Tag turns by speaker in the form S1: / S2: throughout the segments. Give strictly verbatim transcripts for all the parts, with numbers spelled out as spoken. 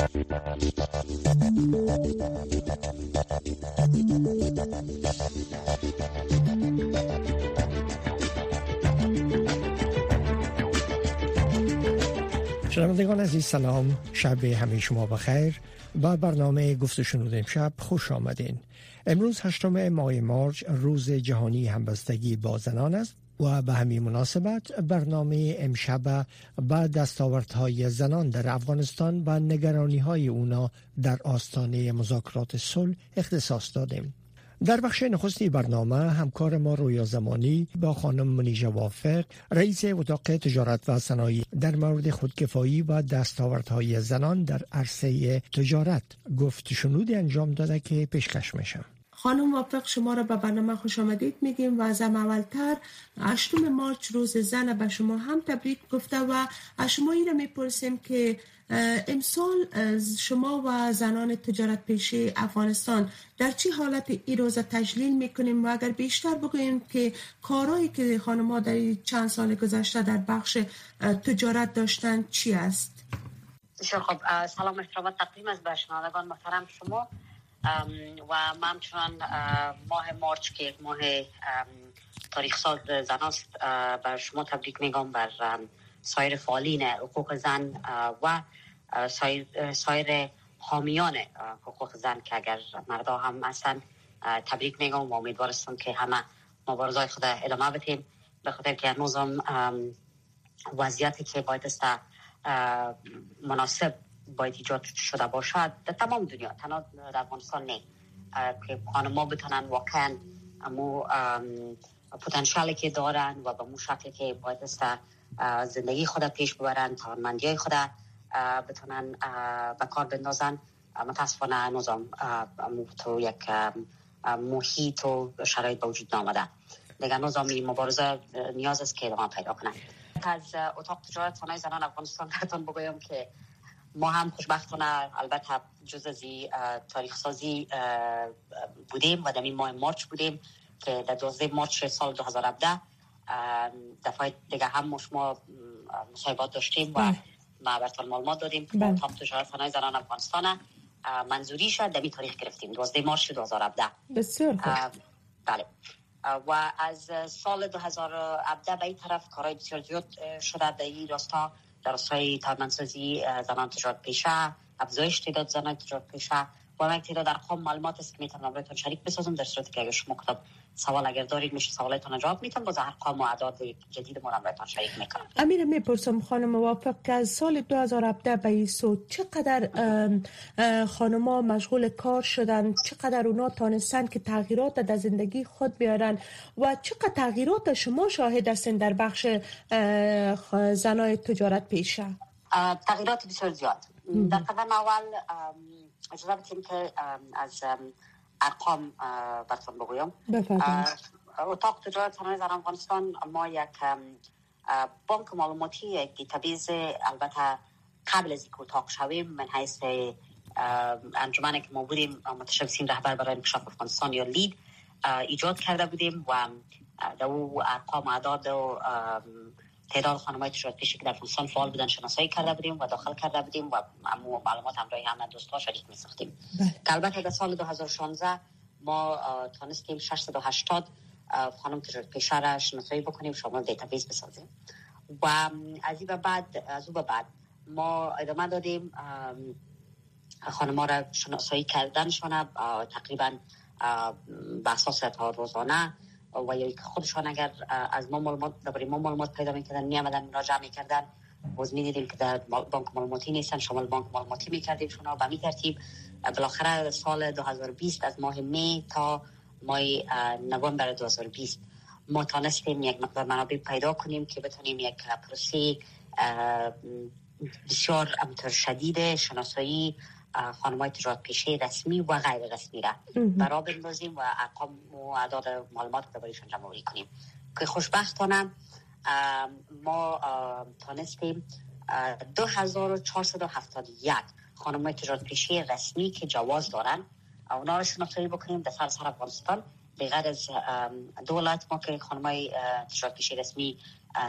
S1: شنوندگان عزیز سلام، شب همه شما بخیر. با برنامه گفت و شنود امشب خوش آمدین. امروز هشتم ماه مارچ روز جهانی همبستگی با زنان است و به همین مناسبت برنامه امشب با دستاوردهای زنان در افغانستان و نگرانی‌های اونا در آستانه مذاکرات صلح اختصاص دادیم. در بخش نخستی برنامه همکار ما رویا زمانی با خانم منیژه وافق، رئیس اتاق تجارت و صنایع، در مورد خودکفایی و دستاوردهای زنان در عرصه تجارت گفت شنودی انجام داده که پیشکش میشه.
S2: خانم وافق، شما را به برنامه خوش آمدید میگیم و از هم اولتر هشتم مارچ روز زن به شما هم تبریک گفته و از شما این را میپرسیم که امسال شما و زنان تجارت پیشه افغانستان در چه حالت این روز تجلیل میکنیم و اگر بیشتر بگوییم که کارهایی که خانم‌ها در چند سال گذشته در بخش تجارت داشتن چی است؟
S3: بسیار خب، سلام احترام و تقدیم از به شنوندگان محترم شما و من همچنان ماه مارچ که یک ماه تاریخ ساز زن است بر شما تبریک میگم، بر سایر فعالین حقوق زن و سایر, سایر حامیان حقوق زن که اگر مردا هم هستن تبریک میگم و امیدوار هستم که همه مبارزات خود ادامه بدیم، به خاطر که هنوز هم وضعیتی که باید است مناسب باید ایجاد شده باشد در تمام دنیا، تنها در افغانستان نه، که خانم‌ها بتونن واقعا امو پتانسیلی که دارن و به مو شکلی که باید است زندگی خود پیش ببرن، توانمندی‌های خود بتونن به کار بندازن. متاسفانه هنوز هم تو یک محیط و شرایط به وجود نامده دیگه، هنوز هم این مبارزه نیاز است که ادامه پیدا کنه. از اتاق تجارت صنایع زنان افغانستان براتون بگویم که ما هم خوشبختانه البته جز از تاریخ سازی بودیم و در این ماه مارچ بودیم که در دوازده مارچ سال دو هزار و هفده دفعه دیگه هم شما مصاحبات داشتیم و ما براتون معلومات دادیم که اتاق تجارت صنایع زنان افغانستان منظوری شد در این تاریخ گرفتیم دوازده مارچ دو هزار و هفده.
S2: بسیار خوب.
S3: بله. و از سال دو هزار و هفده به این طرف کارهای بسیار زیاد شده در این راستا، در راستای توانمندسازی زنان تجارت پیشه، افزایش تعداد زنان تجارت پیشه و من تعداد ارقام معلومات است که میتونم براتون شریک بسازم، در صورتی که اگر شما کتاب سوال اگر دارید میشه سوالاتون جواب میتونم، باز ارقام و اعداد جدید ما براتون شریک میکنم.
S2: امیر، میپرسم خانم موافق که از سال دو هزار و هفده به این سو چقدر خانم‌ها مشغول کار شدن، چقدر اونا تانستن که تغییرات در زندگی خود بیارن و چقدر تغییرات شما شاهد هستین در بخش زنای تجارت پیشه؟
S3: تغییرات بسیار زیاد. در قدم اول اجازه بدید که از ارقام براتون بگویم. اتاق تجارت صنایع زنان افغانستان ما یک بانک معلوماتی، یک دیتابیس، البته قبل از اینکه اتاق شویم من حیث انجمنی که ما بودیم متشبثین رهبر برای انکشاف افغانستان یا لید ایجاد کرده بودیم و در او ارقام و اعداد و تعداد خانم‌های تجارت پیشه که در افغانستان فعال بودن شناسایی کرده بودیم و داخل کرده بودیم و معلومات همراه همه دوست‌ها شریک می‌ساختیم. که البته در سال دو هزار و شانزده ما تونستیم ششصد و هشتاد خانم تجارت پیشه را شناسایی بکنیم، شامل دیتابیس بسازیم و از این به بعد از او به بعد ما ادامه دادیم خانم‌ها را شناسایی کردنشان تقریبا به اساس تا روزانه و یا که خودشان اگر از ما معلومات درباره ما معلومات پیدا می‌کردن می‌آمدن مراجعه می‌کردن، باز می‌دیدیم که در بانک معلوماتی نیستن، شامل بانک معلوماتی می‌کردیم شونا به این ترتیب. بالاخره سال دو هزار و بیست از ماه می تا ماه نوامبر دو هزار و بیست ما تونستیم یک مقدار منابع پیدا کنیم که بتونیم یک پروسه بسیار امتر شدید شناسایی خانم‌های تجارت پیشه رسمی و غیر رسمی را برا بندازیم و ارقام و اعداد معلومات درباره‌شان جمع‌آوری کنیم که خوشبختانه ما تونستیم دو هزار و چهارصد و هفتاد و یک خانم‌های تجارت پیشه رسمی که جواز دارن اونا را شناسایی بکنیم در سراسر افغانستان، به غیر از دو ولایت ما که خانم‌های تجارت پیشه رسمی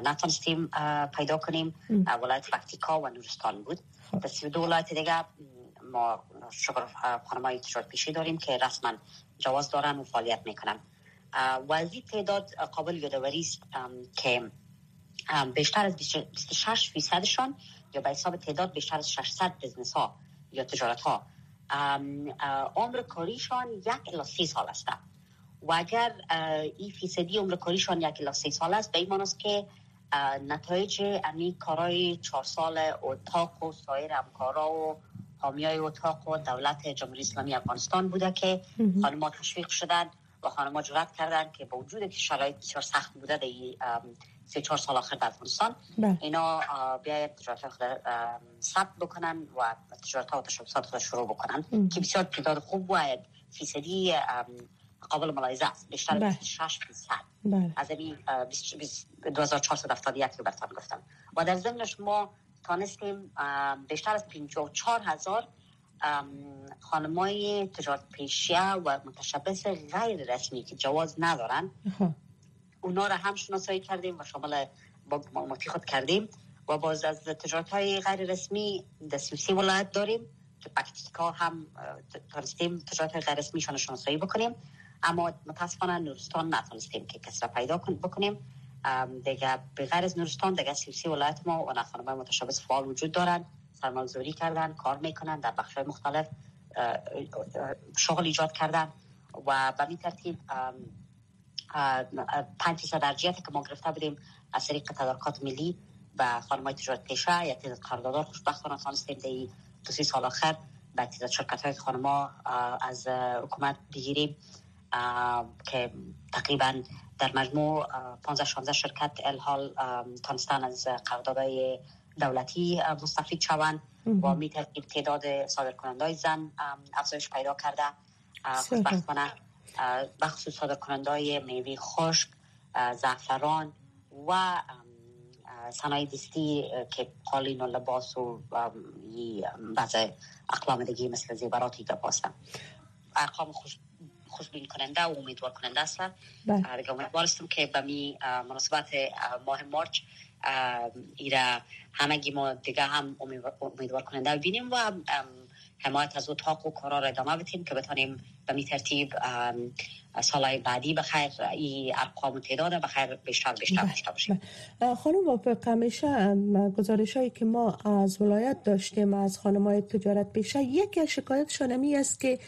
S3: نتونستیم پیدا کنیم، ولایت پکتیکا و نورستان بود. در سی و دو ولایت دیگه ما شغل خانم‌های تجارت پیشه داریم که رسما جواز دارن و فعالیت میکنن و از این تعداد قابل یادآوری است که بیشتر از بیست و شش فیصدشان یا به حساب تعداد بیشتر از ششصد بزنس ها یا تجارت ها عمر کاریشان یک الی سه سال است و اگر این فیصدی عمر کاریشان یک الی سه سال است به این معنی است که نتایج امی کارهای چهار سال اتاق و سایر همکارا و حامیای اتاق و دولت جمهوری اسلامی افغانستان بوده که خانم‌ها تشویق شدند و خانم‌ها جرأت کردند که با وجود که شرایط بسیار سخت بوده در سه چهار سال آخر در افغانستان اینا بیاید تجارت خود ثبت بکنن و تجارت ها و تشبثات خود شروع بکنن که بسیار تعداد خوب باید فیصدی قابل ملاحظه است بیشتر از بیست و شش فیصد از این دو هزار و چهارصد و هفتاد و یک رو براتون گفتم و در ضمنش ما تانستیم بیشتر از پنجاه و چهار هزار خانمای تجارت پیشه و متشبث غیر رسمی که جواز ندارن اونا را هم شناسایی کردیم و شامل با معلوماتی خود کردیم و باز از تجارت های غیر رسمی در سی و سه ولایت داریم که پکتیکا هم تانستیم تجارت های غیر رسمی شان شناسایی بکنیم اما متاسفانه نورستان نتونستیم که کسی را پیدا بکنیم دیگه به غیر از نورستان دیگه سی و سه ولایت ما و خانم‌های متشبث فعال وجود دارن سرمایه‌گذاری کردن کار میکنن در بخش‌های مختلف شغل ایجاد کردن و به این ترتیب پنج فیصد ارجحیتی که ما گرفته بودیم از طریق تدارکات ملی و خانم‌های تجارت پیشه یا تعداد قرارداددار خوشبختانه تونستیم در دو سه سال آخر به تعداد شرکت‌های خانم‌ها از حکومت بگیریم که تقریبا در مجموع پانزده شانزده شرکت الحال تونستن از قراردادهای دولتی مستفید شوند و می ترتیب تعداد صادرکننده‌های زن افزایش پیدا کرده خوشبختانه بخصوص صادرکننده‌های میوه خشک، زعفران و صنایع دستی که قالین و لباس و بعض اقلام دیگه مثل زیورات ایجاب هستند. ارقام خوش خوشبین کننده و امیدوار کننده است. دیگه امیدوار هستم که به می مناسبت ماه مارچ ایرا همگی ما دیگه هم امیدوار کننده ببینیم و حمایت از اتاق و کارا را ادامه بدیم که بتانیم به می ترتیب سالهای بعدی بخیر این ارقام و تعداد بخیر بیشتر بیشتر داشته باشیم.
S2: خانم وافق، همیشه گزارشایی که ما از ولایت داشتیم از خانم‌های تجارت پیشه یکی از شکایتشان این است که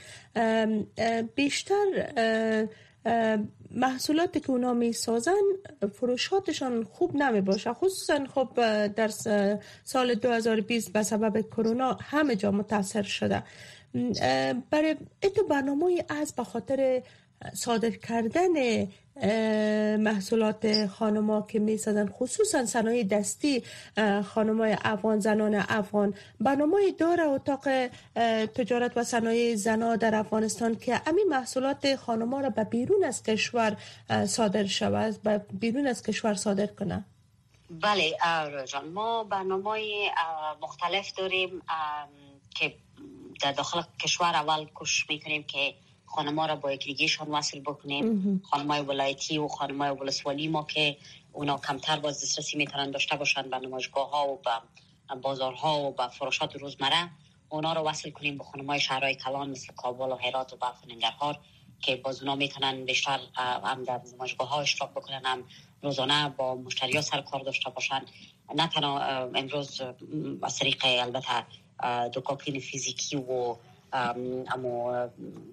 S2: بیشتر محصولاتی که اونا می سازن فروشاتشان خوب نمی باشه، خصوصا خب در سال دو هزار و بیست به سبب کرونا همه جا متاثر شده. برای اتو برنامه از به خاطر صادر کردن محصولات خانم‌ها که می‌سازن خصوصا صنایع دستی خانم‌های افغان زنان افغان برنامه داره اتاق تجارت و صنایع زنا در افغانستان که همین محصولات خانم‌ها را به بیرون از کشور صادر شود به بیرون از کشور صادر کنه؟
S3: بله جان، ما برنامه مختلف داریم که در داخل کشور اول کوشش می‌کنیم که خانم‌ها را با یکدیگه‌شان وصل بکنیم. خانم‌های ولایتی و خانم‌های ولسوالی ما که اونا کمتر باز دسترسی میتونن داشته باشن به نمایشگاه‌ها و به بازارها و به فروشات روزمره، اونا را وصل کنیم به خانم‌های شهرهای کلان مثل کابل و هرات و بلخ و ننگرهار که باز اونا میتونن بیشتر هم در نمایشگاه‌ها اشتراک بکنن، هم روزانه با مشتری‌ها سر کار داشته باشن. نه تنها امروز از طریق البته دوکاکین فیزیکی و اما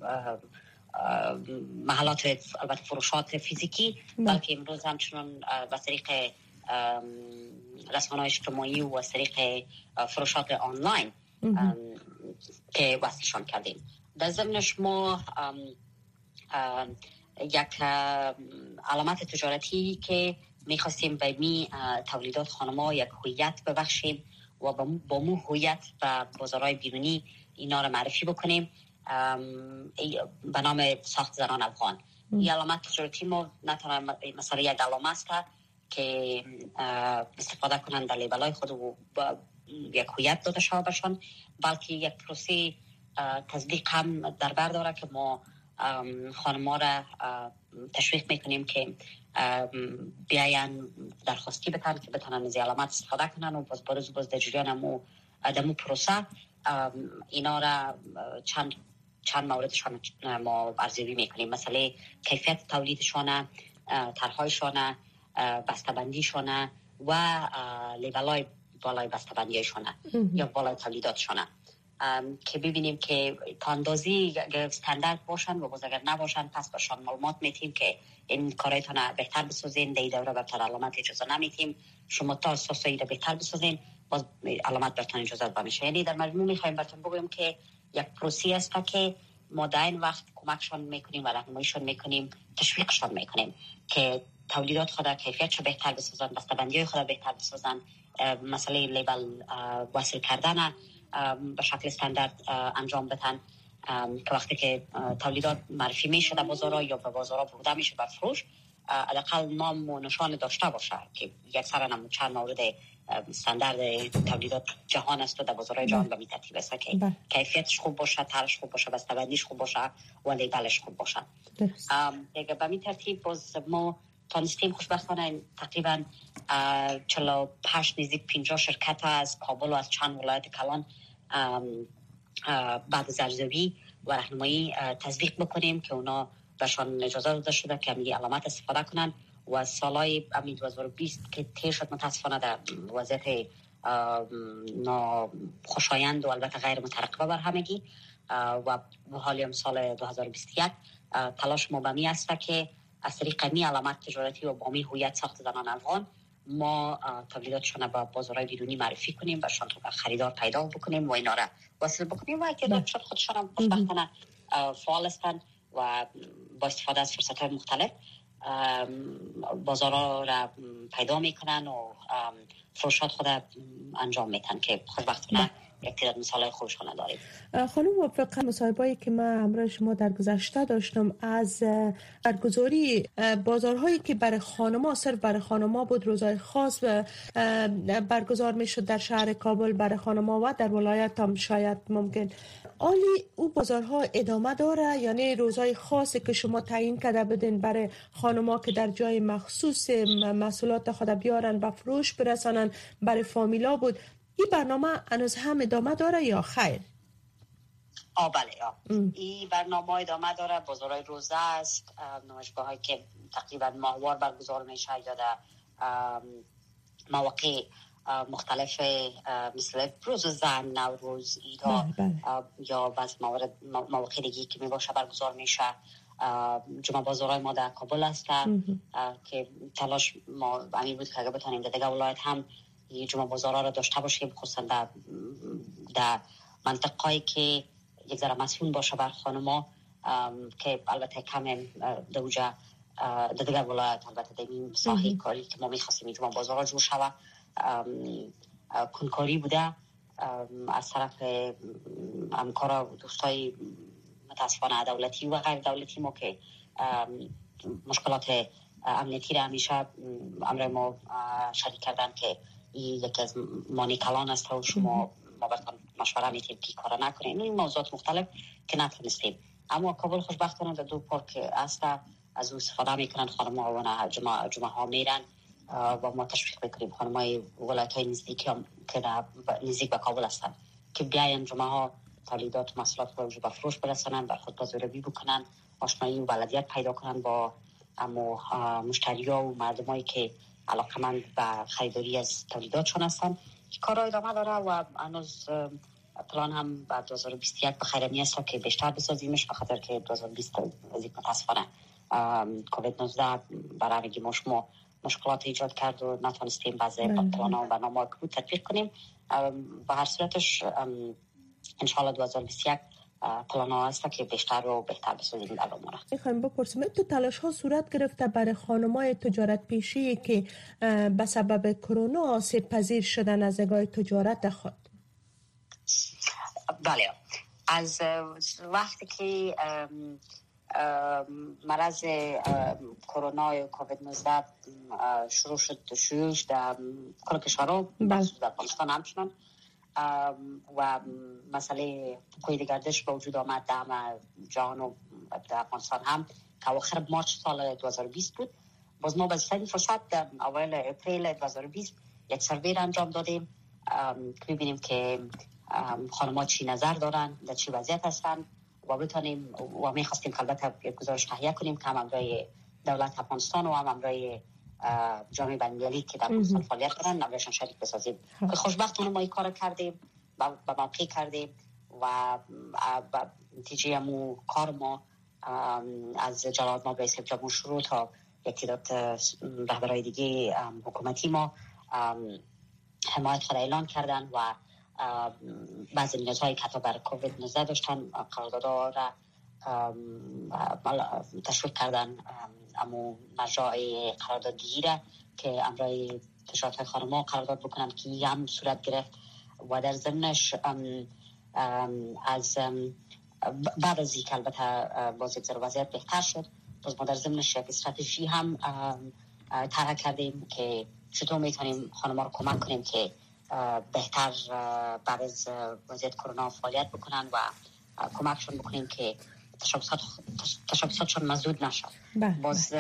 S3: محلات البته فروشات فیزیکی بلکه امروز همچنان از طریق رسانه‌های اجتماعی و از طریق فروشات آنلاین که وصلشان کردیم. در ضمنش ما یک علامت تجارتی که میخواستیم به می تولیدات خانم‌ها یک هویت ببخشیم و با مو هویت و بازارهای بیرونی اینا رو معرفی بکنیم به نام ساخت زنان افغان. این علامت تجارتی ما نه تنها مثلا یک علامه است که استفاده کنن در لیبل‌های خود و یک هویت داده شده باشن، بلکه یک پروسه تصدیق هم در بر داره که ما خانم‌ها را تشویق میکنیم که بیاین درخواستی بتن که بتونن از علامت استفاده کنن و باز باز باز در جریان مو دمو پروسه اینا را چند چند موردشان ما ارزیابی میکنیم. مثلا کیفیت تولیدشان، طرح‌هایشان، بسته‌بندیشان و لیبل‌های بالای بسته‌بندیشان یا بالای تولیداتشان که ببینیم که تا اندازی استاندارد باشن و باز اگر نباشن پس باشن معلومات میتیم که این کارایتان بهتر بسازین، در دوره برتر علامت اجازه نمیتیم، شما تا اساسایی را بهتر بسازین باز علامت برتان اجازه بمیشه. یعنی در مجموع میخوایم برتون بگویم که یک پروسه است که ما در این وقت کمکشان میکنیم و راهنماییشان میکنیم، تشویقشان میکنیم که تولیدات خود کیفیتش بهتر بسازن، بسته‌بندی خود بهتر بسازن، مسئله لیبل وصل کردن به شکل استاندارد انجام بدن که وقتی که تولیدات معرفی میشه در بازارها یا به بازارها برده میشه بر فروش، حداقل نام و نشان داشته باشه که یک سرانم چند مورد استاندارد تولیدات جهان است و در بازارهای جهان به می ترتیب است که کیفیتش خوب باشه، طرحش خوب باشه، بسته‌بندیش خوب باشه و لیبلش خوب باشه. دیگه به می ترتیب باز ما تانستیم خوشبختانه تقریبا چهل و هشت نزدیک پنجاه شرکت از کابل و از چند ولایت کلان بعد از ارزیابی و راهنمایی تصدیق بکنیم که اونا بهشان اجازه داده شده که می علامت استفاده کنن و سالهای امید دو هزار و بیست که تیر شد متاسفانه در وضعیت خوشایند و البته غیر مترقبه بر همگی و حالی هم سال دو هزار و بیست و یک تلاش ما به می است که از طریق می علامت تجارتی و با می هویت ساخت زنان افغان ما تولیداتشون به بازارهای بیرونی معرفی کنیم، برشان خریدار پیدا بکنیم و اینا را وصل بکنیم و اعتقاد شد خودشان هم خوشبختانه فعال هستند و با استفاده از فرصت‌های مختلف بازارها را پیدا میکنن و فروشات خود انجام میتن که خوشبختانه یک تعداد مثالای خوششون داریم.
S2: خانم موفق، مصاحبه‌ای که من همراه شما در گذشته داشتم از برگزاری بازارهایی که برای خانم‌ها صرف برای خانم‌ها بود، روزهای خاص برگزار میشد در شهر کابل برای خانم‌ها و در ولایت هم شاید ممکن. آلی او بازارها ادامه داره؟ یعنی روزهای خاصی که شما تعیین کرده بدین برای خانم‌ها که در جای مخصوص محصولات خود بیارن و فروش برسانن برای فامیلا بود، این برنامه هنوز هم ادامه داره یا خیر؟
S3: آه بله آه. این برنامه ادامه داره. بازارهای روزه است، نمایشگاهایی که تقریبا ماهوار برگزار میشه یا در مواقع مختلف مثل روز زن، نوروز، ایدها یا بعض موارد مواقع دیگه که می باشه برگزار میشه. جمعه بازارهای ما در کابل هسته که تلاش ما امید بود که اگه بتانیم در دیگه ولایت هم یه جمعه بازارها رو داشته باشیم، خصوصا در, در منطقه‌ای که یک ذره مسئول باشه بر خانم‌ها که البته کم در اوجه در دیگه ولایت البته در این ساحه کاری که ما می‌خواستیم جمعه بازارها جور شود کنکاری بوده از طرف همکار و دوستای متاسفانه دولتی و غیر دولتی ما که مشکلات امنیتی را همیشه امر ما شریک کردن که این یکی از مانی کلان است و شما ما براتون مشوره میتیم که کارا نکنیم. این موضوعات مختلف که نتونستیم، اما کابل خوشبختانه در دو پارک است از او استفاده میکنن خانم‌ها و جمعه جمعه ها میرن و ما تشویق میکنیم خانم‌های ولایت‌های نزدیکی هم که نزدیک به کابل هستند که بیاین جمعه ها تولیدات و محصولات خود رو به فروش برسانن، بر خود بازاریابی بکنن، آشنایی و بلدیت پیدا کنن با اما مشتری‌ها و مردمایی که علاقه‌مند به خریداری از تولیداتشون هستن. کارا ادامه داره و هنوز پلان هم بعد دو هزار و بیست و یک بخیر میاد که بیشتر بسازیمش، به خاطر که دو هزار و بیست از این متاسفانه کووید نوزده برای ما شما مشکلات ایجاد کرد و نتونستیم بعضی پلان‌ها و برنامه‌ها که بود تطبیق کنیم. به هر صورتش انشالله دو هزار و بیست و یک پلان‌ها هست که بیشتر و بهتر بسازیم در امور.
S2: می‌خوایم بپرسیم تو تلاش‌ها صورت گرفته برای خانم‌های تجارت پیشی که به سبب کرونا آسیب پذیر شدن از نگاه تجارت خود؟
S3: بله، از وقتی که مرض کرونا یا کووید نوزده شروع شد شیوعش در کل کشورها بخصوص در افغانستان همچنان و مسئله کوید گردش به وجود آمد در همه جهان و در افغانستان هم که آخر مارچ سال دو هزار و بیست بود. باز ما به این فرصت در اوایل اپریل دو هزار و بیست یک سروی را انجام دادیم که ببینیم که خانم‌ها چی نظر دارن، در چی وضعیت هستن و بتونیم و می‌خواستیم البته یک گزارش تهیه کنیم که هم امرای دولت افغانستان و هم امرای جامعه بین‌المللی که در افغانستان فعالیت دارن امرایشان شریک بسازیم. خوشبختانه ما این کار کردیم و به موقع کردیم و نتیجه مو کار ما از جلال ناب رئیس جمهور شروع تا یک تعداد رهبرای دیگه حکومتی ما حمایت خود اعلان کردن و بعضی نیازهای که حتی بر کووید نوزده داشتن قراردادها را تشویق کردن. اما مرجع قراردادگیری را که امرای تشکیلات خانم‌ها قرارداد بکنن که هم صورت گرفت و در ضمنش از بعد از اینکه البته باز یک ذره وضعیت بهتر شد، باز ما در ضمنش یک استراتژی هم طرح کردیم که چطور میتونیم خانم‌ها رو کمک کنیم که بهتر بعد از وضعیت کرونا فعالیت بکنن و کمکشون بکنیم که تشخصات تشخصاتشون مسدود نشه. باز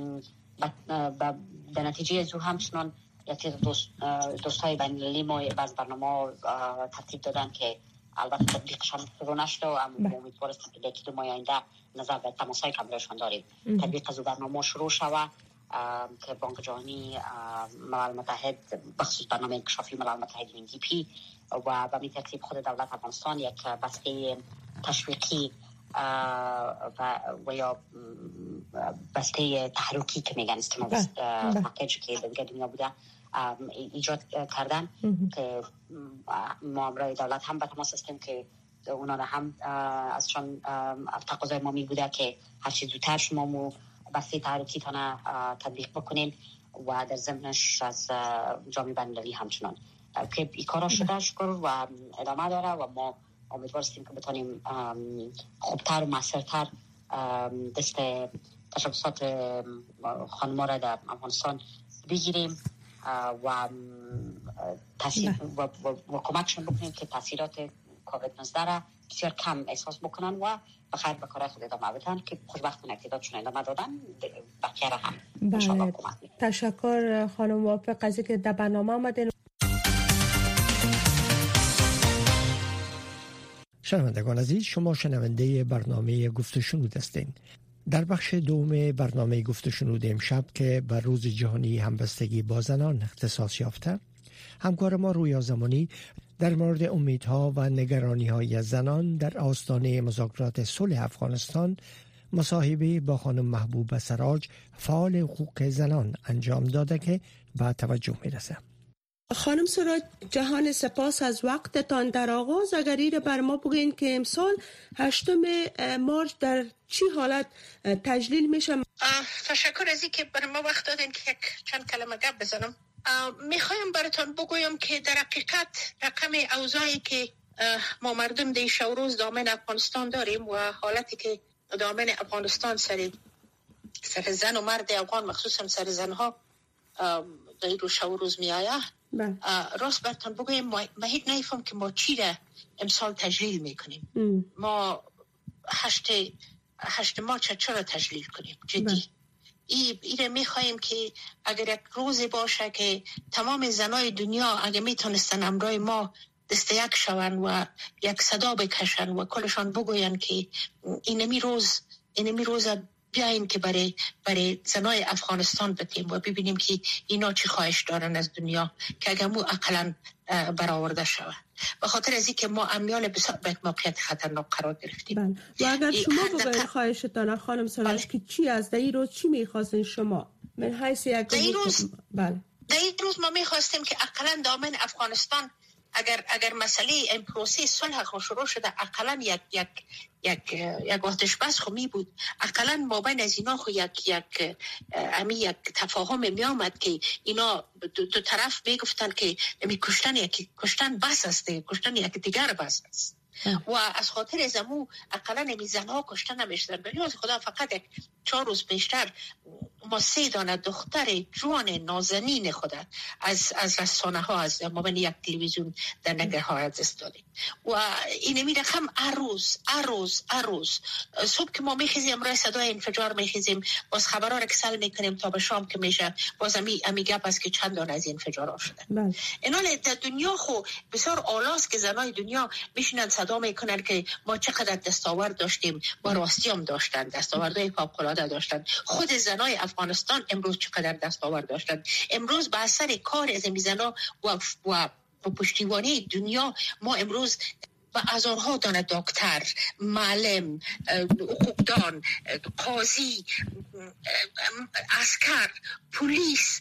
S3: به نتیجه از او همچنان یکی دوست دوستای بین‌المللی ما بعض برنامه ترتیب دادن که البته تطبیقشان شروع نشده و اما امیدوار هستیم که یکی دو ماه آینده نظر به تماس‌های که برایشان داریم تطبیق از برنامه شروع شود که بانک جهانی، ملل متحد بخصوص برنامه انکشافی ملل متحد یو ان دی پی و به این ترتیب خود دولت افغانستان یک بسته تشویقی و و یا بسته تحرکی که میگن استماس پاکیج که در دنیا بوده ایجاد کردن که ما برای دولت هم به تماس هستیم که اونا هم ازشان تقاضای ما می بوده که هر چیز زودتر شما مو بسته تحرکی تانه تطبیق بکنین و در ضمنش از جامعه بین‌المللی همچنان که این کارا شده شکر و ادامه داره و ما امیدوار هستیم که بتونیم خوبتر و موثرتر دست تشخصات خانم‌ها را در افغانستان بگیریم و تاثیر و, و, و کمکشون بکنیم که تاثیرات کووید نوزده را بسیار کم احساس بکنن و بخیر به کار خود ادامه بدن که خوشبختانه اقتدارشون ادامه دادن بقیه را هم انشاءالله کمک می‌کنیم.
S2: تشکر خانم موافق از اینکه در برنامه آمدین.
S1: شنوندگان عزیز، شما شنونده برنامه گفت و شنود هستید. در بخش دوم برنامه گفت و شنود امشب که بر روز جهانی همبستگی با زنان اختصاص یافته، همکار ما رویا زمانی در مورد امیدها و نگرانی‌های زنان در آستانه مذاکرات صلح افغانستان مصاحبه با خانم محبوبه سراج فعال حقوق زنان انجام داده که به توجه می‌رسه.
S2: خانم سراج جهان سپاس از وقتتان. در آغاز اگر ایره بر ما بگین که امسال هشتم مارچ در چی حالت تجلیل میشه؟
S4: تشکر از این که بر ما وقت دادین که یک چند کلمه گپ بزنم. میخوایم براتون بگویم که در حقیقت رقم اوضاعی که ما مردم در شب و روز دامن افغانستان داریم و حالتی که دامن افغانستان سر سر زن و مرد افغان مخصوصا سر زنها در این رو شب و روز می آیه، راست براتون بگویم ما, ما هیچ نیفهم که ما چی را امسال تجلیل میکنیم. ام. ما هشت هشت مارچ چرا تجلیل کنیم جدی؟ ای ایره میخوایم که اگر یک روزی باشه که تمام زنای دنیا اگر میتونستن امرای ما دست یک شون و یک صدا بکشن و کلشان بگوین که اینمی روز اینمی روز بیاین که برای برای زنای افغانستان بتیم و ببینیم که اینا چی خواهش دارن از دنیا که اگر مو اقلا برآورده شود. به خاطر از اینکه ما امیال بسیار به موقعیت خطرناک قرار گرفتیم.
S2: و اگر شما بگوید خواهشتان خانم سراج که چی از در این روز چی میخواستین شما؟ من حیث یک
S4: در این روز بله در این روز ما میخواستیم که اقلا دامن افغانستان اگر اگر مسئله این پروسه صلح خو شروع شده اقلا یک یک یک یک آتش بس خو می بود، اقلا ما بین از اینا خو یک یک امی یک تفاهم می آمد که اینا دو, دو طرف میگفتن که می کشتن یک کشتن بس است، کشتن یک دیگر بس است. و از خاطر زمو اقلا نمی زنها کشته نمیشدن. بلیاز خدا فقط یک چهار روز پیشتر ما سه دانه دختر جوان نازنین خود از از رسانه ها از مابین یک تلویزیون در ننگرهار از دست دادیم و این می رقم عروس عروس عروس صبح که ما میخیزیم رای صدای انفجار میخیزیم باز خبرها را کسل میکنیم تا به شام که میشه باز امی امی گپ است که چند دانه از انفجارها شده. اینال در دنیا خو بسیار آلاست که زنای دنیا میشینن صدا میکنن که ما چقدر دستاورد داشتیم، ما راستی هم داشتن، دستاوردهای فوق‌العاده داشتن. خود زنای افغانستان امروز چقدر دستاورد داشتن. امروز با اثر کار از این زنا و و و پشتیبانی دنیا ما امروز و هزارها دانه دکتر، معلم، حقوقدان، قاضی، عسکر، پلیس،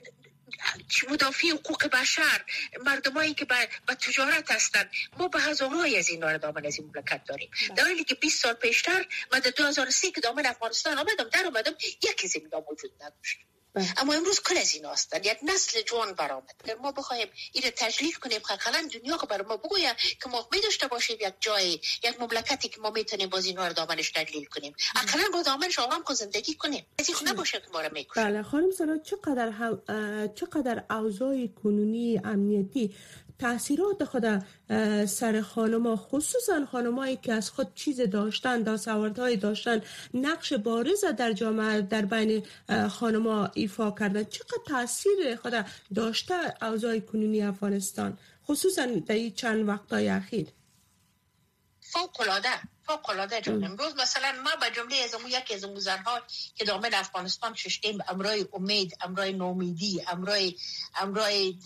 S4: مدافع حقوق بشر، مردمایی که به تجارت هستند، ما به هزارهای از اینا دامن از این مملکت داریم. در حالی که بیست سال پیشتر من در دو هزار و سه که دامن افغانستان آمدم در آمدم یکی از اینا موجود نداشت. اما امروز کل از این هستند. یک نسل جوان برآمد. اگر ما بخوایم این تجلیل کنیم حداقل دنیا که برای ما بگوید که ما می داشته باشیم یک جای، یک مملکتی که ما میتونیم باز اینا رو دامنش تجلیل کنیم. حداقل با دامنش آرام کو زندگی کنیم. از این نباشه که ما رو میکشه.
S2: بله خانم سارا، چقدر چقدر اوضاع کنونی امنیتی تأثیرات خود سر خانم‌ها، خصوصا خانمایی که از خود چیز داشتن، دستاوردهای داشتن، نقش بارز در جامعه در بین خانم‌ها ایفا کردن، چقدر تأثیر خود داشته اوضاع کنونی افغانستان خصوصا در این چند وقت‌های اخیر؟
S4: فوق‌العاده فوق‌العاده جان. امروز مثلا ما به جمله از اون یکی از اون زن‌ها که دامن افغانستان ششتیم، امرای امید، امرای نومیدی، امرای امرای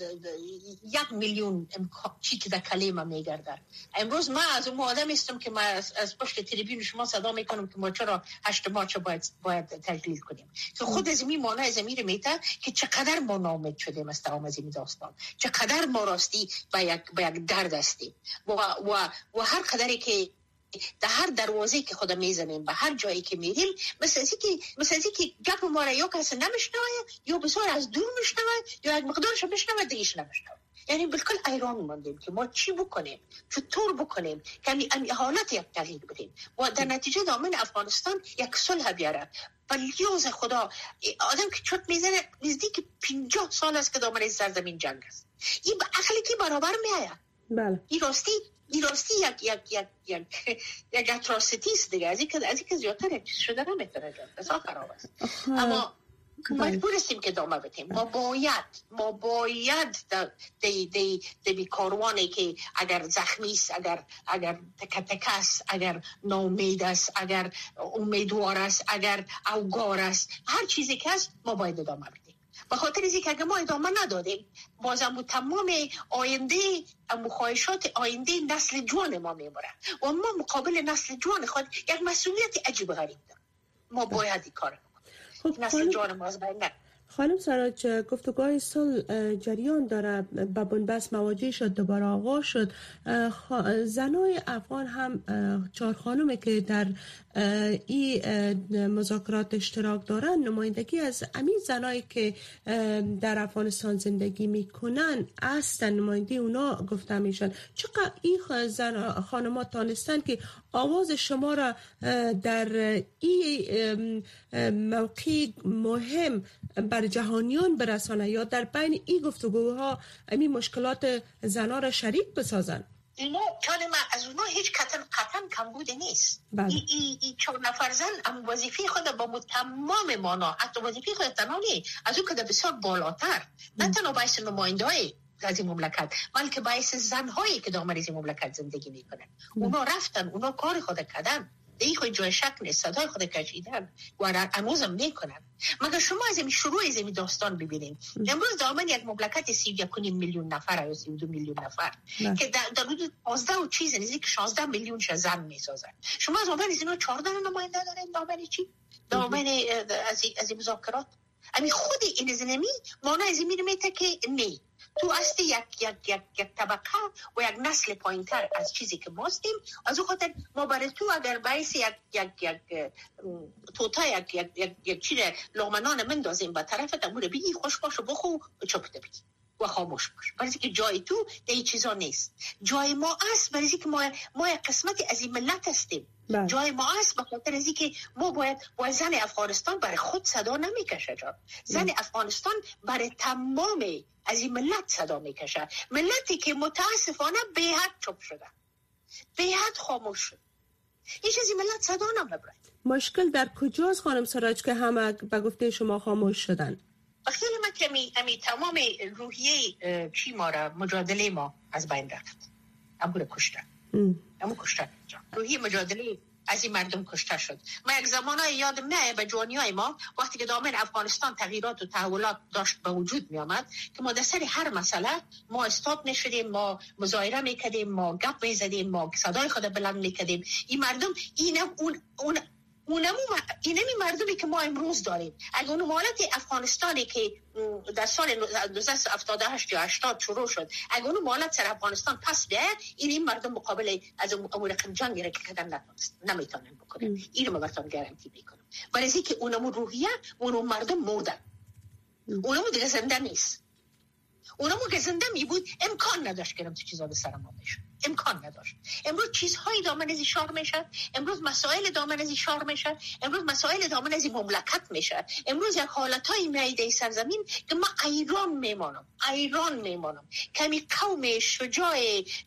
S4: یک میلیون چی که در کلمه میگرده. امروز ما از اون آدم هستم که ما از, از پشت تریبیون شما صدا میکنم که ما چرا هشت مارچ باید باید تجلیل کنیم. که خود از این معنی از امیر میته که چقدر ما ناامید شدیم از تمام از این داستان، چقدر ما راستی با یک با یک درد هستیم و و و هر قدری که در هر دروازه‌ای که خدا میزنیم، به هر جایی که میریم، مثل از اینکه مثل از اینکه گپ ما را یا کسی نمیشنوه یا بسیار از دور میشنوه یا یک مقدارش میشنوه دیگه‌اش نمیشنوه. یعنی بالکل ایران موندیم که ما چی بکنیم، چطور بکنیم که این حالت یک تغییر بدیم و در نتیجه دامن افغانستان یک صلح بیاره. ولیوز خدا آدم که چوت میزنه نزدیک پنجاه سال است که دامن سرزمین جنگ است. این به عقلی که برابر میآید.
S2: بله.
S4: این راستی این راستی یک یک یک یک یک اتراسیتی است دیگه. از اینکه از اینکه زیادتر یک چیز شده نمیتونه جان. بسیار خراب است. اما مجبور هستیم که دامه بدیم. ما باید ما باید دی دی دی بیکاروانی که اگر زخمی است، اگر اگر تک تک است، اگر ناامید است، اگر امیدوار است، اگر اوگار است، هر چیزی که است ما باید دامه بدیم. به خاطر از اینکه اگه ما ادامه ندادیم بازم تمام آینده مخواهشات آینده نسل جوان ما میمونه و ما مقابل نسل جوان خود یک مسئولیت عجیب غریب داریم. ما باید این کار کنیم. نسل جوان ما از بین نره.
S2: خانم سراج، گفتگوهای صلح جریان داره، به بنبست مواجه شد، دوباره آغاز شد. زنای افغان هم چهار خانمی که در این مذاکرات اشتراک دارن نمایندگی از همین زنایی که در افغانستان زندگی میکنن هستن، نمایندگی اونا گفته میشن. چقدر این زن خانم‌ها تانستن که آواز شما را در این موقع مهم بر جهانیان برسانه یا در بین این گفتگوها همین مشکلات زنها را شریک بسازن؟
S4: اینا کلمه از اونا هیچ قطعا قطعا کمبود نیست. این ای ای چهار نفر زن هم وظیفه خود با تمام مانا، حتی وظیفه خود تنها نیست، از اون که بسیار بالاتر، نه تنها باعث نماینده های از این مملکت بلکه باعث زنهایی که دامن این مملکت زندگی میکنن. اونا رفتن، اونا کار خود کردن، دیگه خود جای شک نیست، صدای خود کشیدن و هنوزم میکنن. مگر شما از این شروع از این داستان ببینید. امروز دامن یک مملکت سی و یک میلیون نفر یا سی و دو میلیون نفر نه. که در در حدود پانزده و چیز نزدیک شانزده میلیون زن میسازن. شما از دامن از اینا چهارده نماینده دارین. دامن چی؟ دامن از از مذاکرات. امی خود این زنمی مانا از این میته که نه، تو هستی یک یک یک یک طبقه و یک نسل پایینتر از چیزی که ما هستیم. از اون خاطر ما برای تو اگر باعث یک یک یک توتا یک یک یک یک چیز لغمنان مندازیم به طرف تمور بگی خوش باش و بخو و چپت بگی. و خاموش باش. برای که جای تو در این چیزا نیست. جای ما است برای که ما ما قسمتی از این ملت هستیم. بله. جای ما است به خاطر از که ما باید باید زن افغانستان برای خود صدا نمیکشه. زن بله. افغانستان برای تمام از این ملت صدا میکشه. ملتی که متاسفانه به حد چوب شده، به حد خاموش شد. هیچ از این ملت صدا نمیبره.
S2: مشکل در کجاست خانم سراج که همه به گفته شما خاموش شدن؟
S4: خیلی ما که امی, امی تمام روحیه چی ما را مجادله ما از بین رفت. امور کشتن امور کشتن روحیه مجادله از این مردم کشته شد. ما یک زمانای یادم نه به جوانیای ما وقتی که دامن افغانستان تغییرات و تحولات داشت به وجود می آمد که ما در سر هر مسئله ما استاپ نشدیم، ما مظاهره میکردیم، ما گپ میزدیم، ما صدای خود بلند میکردیم. این مردم اینم اون اون اونمو اینمی مردمی که ما امروز داریم. اگه اون مالت افغانستانی که در سال نوزده هفتاد و هشت یا هشتاد شروع شد، اگه اون مالت سر افغانستان پس بیاید، این این مردم مقابل از امور جنگ را که کردن نتونست نمیتونن بکنن. اینو من براتون گارانتی میکنم. برای اینکه اونمو روحیه اون مردم مردن. اونمو دیگه زنده نیست. اونمو که زنده می بود امکان نداشت که تو چیزا به سر ما بشه. امکان نداشت. امروز چیزهای دامن از اشاره میشه، امروز مسائل دامن از اشاره میشه، امروز مسائل دامن از مملکت میشه. امروز یک حالتایی میایده سرزمین که ما ایران میمانم ایران میمانم کمی قوم شجاع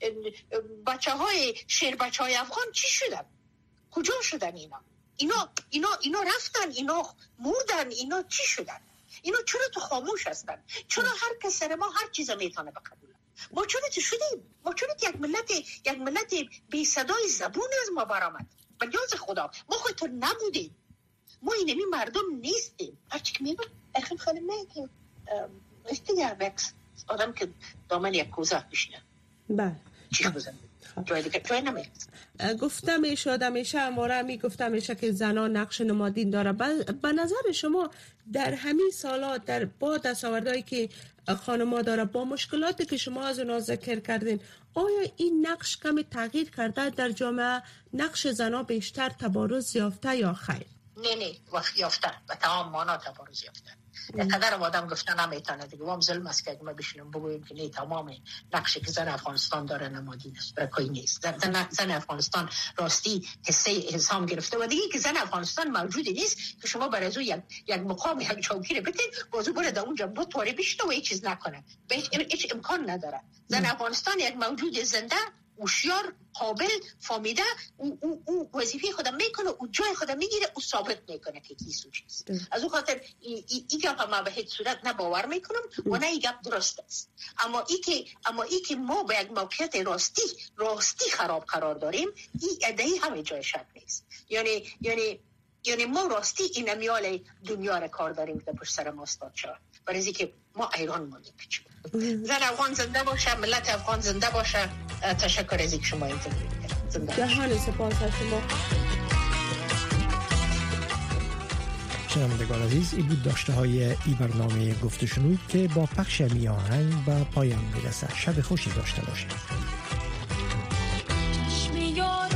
S4: بچهای شیر بچهای افغان چی شدن؟ کجا شدن اینا؟ اینا اینا اینا رفتن، اینا مردن، اینا چی شدن؟ اینا چرا تو خاموش هستن؟ چرا هر کس سر ما هر چیزا میتونه بقبوله؟ ما چرا تو شدیم؟ ما چرا یک ملت یک ملت بی صدای زبون از ما برآمد؟ به جز خدا ما خود تو نبودیم. ما اینمی مردم نیستیم. هرچی که میگم اخیم خانم نه که استیگر بکس آدم که دامن یک کوزه بشینه.
S2: بله.
S4: چی بزنه؟ جای دیگه جای نمیاد.
S2: گفتم میشد همیشه امواره می گفتم همیشه که زنان نقش نمادین داره. به نظر شما در همین سالات در با دستاوردهایی که خانم‌ها داره با مشکلاتی که شما از اونها ذکر کردین، آیا این نقش کمی تغییر کرده در جامعه؟ نقش زنها بیشتر تبارز یافته یا خیر؟
S4: نه نه وقت یافته و تمام مانا تبارز یافته. قدر آدم گفتن نمیتونه دیگه. وام ظلم است که ما بشینیم بگوییم که نه تمام نقشی که زن افغانستان داره نمادین است. برای نیست. زن, زن افغانستان راستی حصه حسام گرفته و دیگه که زن افغانستان موجودی نیست که شما برای از یک یک مقام یک چوکی رو بتین بازو بره در اونجا دو طوری بشینه و هیچ چیز نکنه. هیچ امکان نداره. زن افغانستان یک موجود زنده، هوشیار، قابل، فهمیده، او او او وظیفه خودم میکنه، او جای خودم میگیره، او ثابت میکنه که کیسو چیست. از اون خاطر این ای گپ ما به هیچ صورت نه باور میکنم و نه این گپ درست است. اما ای که اما ای که ما به یک موقعیت راستی راستی خراب قرار داریم، این ادعی همه جای شک نیست. یعنی یعنی یعنی ما راستی این امیال دنیا را کار داریم که پشت سر ما استاد شد. برای اینکه ما ایران ماندیم. زن افغان زنده باشه، ملت افغان زنده باشه. تشکر از اینکه شما اینترویو کردید.
S2: جهان سپاس از شما.
S1: شنوندگان عزیز، این بود داشته های این برنامه گفت و شنود که با پخش میاهنگ به پایان میرسه. شب خوشی داشته باشید.